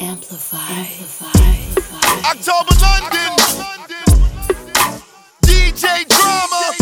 Amplify. October London, DJ Drama,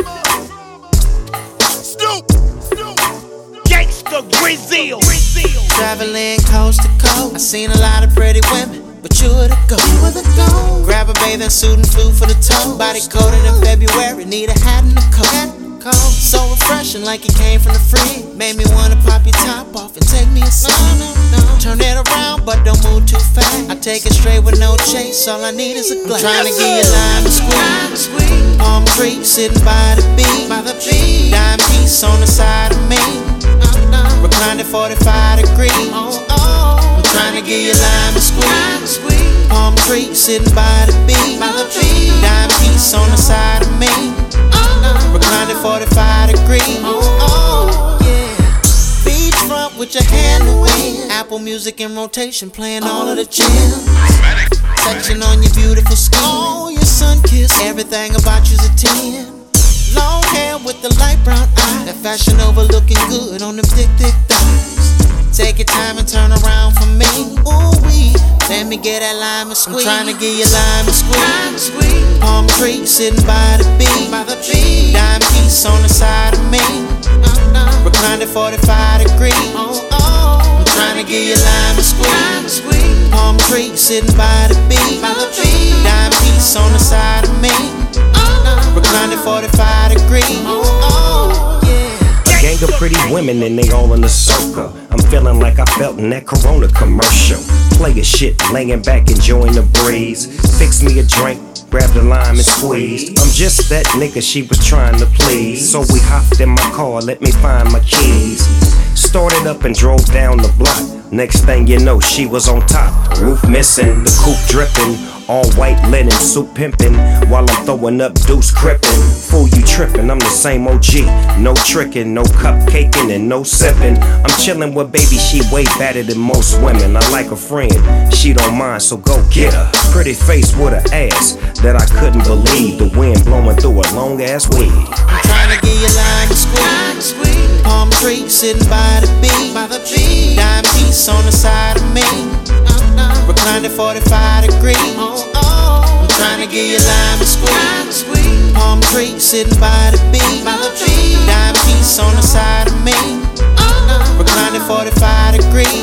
Snoop, Gangsta Brazil. Traveling coast to coast, I seen a lot of pretty women, but you were the go. Grab a bathing suit and flew for the toe. Body coated in February, need a hat and a coat. So refreshing, like it came from the fridge. Made me wanna pop your top off and take me a sip. Turn it around, but don't move too fast. I take it straight with no chase, all I need is a glass. Trying to get you lime and squeeze. Palm tree sitting by the beach. Dime piece on the side of me. Reclined at 45 degrees. I'm trying to get you lime and squeeze. Palm tree sitting by the beach. Dime piece on the side of me. Reclined at 45 degrees. Beachfront with your hand in the wind. Apple Music in rotation, playing all of the jams. Touching on your beautiful skin. Oh, your sun kiss. Everything about you's a 10. Long hair with the light brown eyes. That fashion over looking good on them thick thighs. Take your time and turn around for me. Ooh wee, let me get that lime and squeeze. I'm trying to get you lime and squeeze. Palm tree sitting by the beach. Dime piece on the side of me. Reclined at 45 degrees. I'm trying to get you lime and squeeze. Palm tree sitting by the beach. Dime piece on the side of me. Reclined at 45 degrees. A gang of pretty women and they all in a circle. I'm feeling like I felt in that Corona commercial. Player shit, laying back enjoying the breeze. Fix me a drink, grab the lime and squeezed. I'm just that nigga she was trying to please. So we hopped in my car, let me find my keys. Started up and drove down the block. Next thing you know, she was on top. Roof missing, the coupe dripping. All white linen, suit pimping. While I'm throwing up deuce crippin'. Fool, you trippin', I'm the same OG. No trickin', no cupcaking, and no sippin'. I'm chillin' with baby, she way better than most women. I like a friend, she don't mind, so go get her. Pretty face with an ass that I couldn't believe. The wind blowing through a long ass weed. I'm trying to get you lime and squeeze. Palm tree sitting by the beach. Dime piece on the side of me. Reclined at 45 degrees. I'm trying to get you lime and squeeze. Palm tree sitting by the beach. Dime piece on the side of me. Reclined at 45 degrees.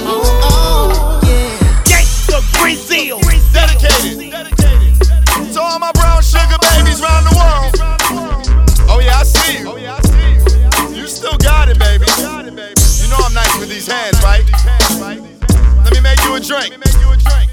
Gangsta Brazil. dedicated to all my brown sugar babies around the world. Oh yeah, I see you. You still got it, baby. You know I'm nice with these hands, right? Let me make you a drink.